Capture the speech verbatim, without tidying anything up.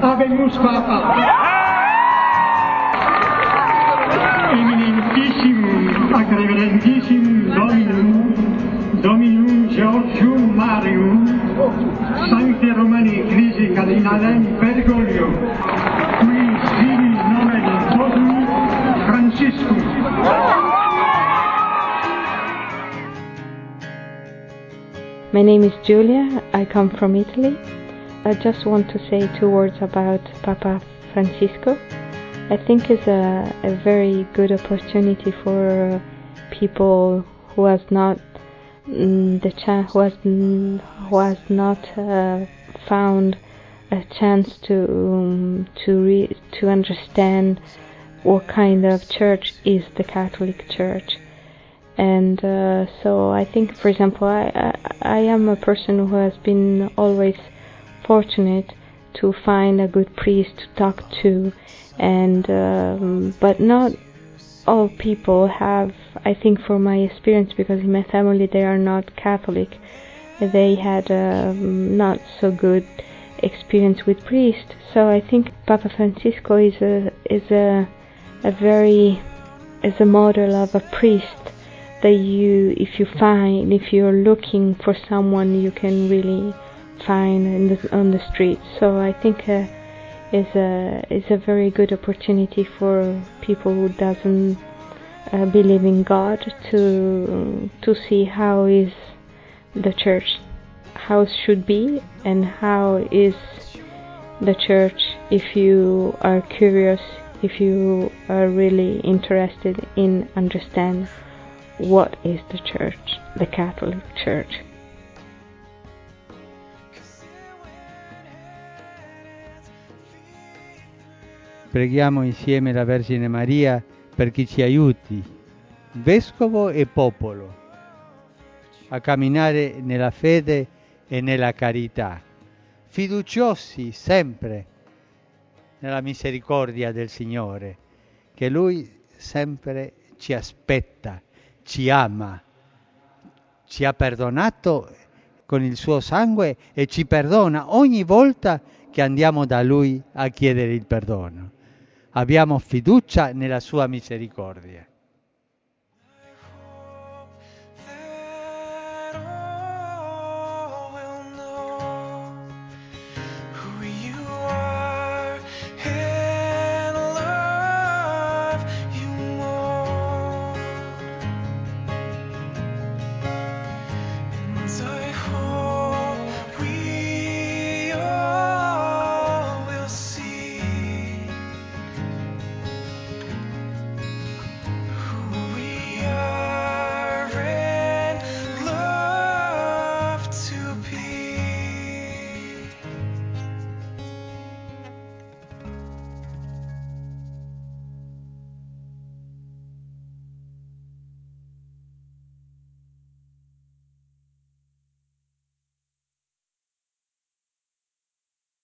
Habemus Papa. Eminentissimum ac reverentissimum Dominum, Dominum Georgium Marium, Sancte Romani Ecclesiae Cardinalem Bergoglio, qui filis nomen totum Franciscum. My name is Giulia, I come from Italy. I just want to say two words about Papa Francisco. I think it's a, a very good opportunity for people who has not mm, the chance, who has mm, who has not uh, found a chance to um, to re- to understand what kind of church is the Catholic Church. And uh, so I think, for example, I, I I am a person who has been always fortunate to find a good priest to talk to, and um, but not all people have, I think, for my experience, because in my family they are not Catholic, they had um, not so good experience with priests. So I think Papa Francisco is a is a a very is a model of a priest that you, if you find, if you're looking for someone, you can really find in the, on the street. So I think uh, is a is a very good opportunity for people who doesn't uh, believe in God to to see how is the church, how it should be, and how is the church if you are curious, if you are really interested in understand what is the church, the Catholic Church. Preghiamo insieme la Vergine Maria per chi ci aiuti, vescovo e popolo, a camminare nella fede e nella carità, fiduciosi sempre nella misericordia del Signore, che Lui sempre ci aspetta, ci ama, ci ha perdonato con il suo sangue e ci perdona ogni volta che andiamo da Lui a chiedere il perdono. Abbiamo fiducia nella sua misericordia.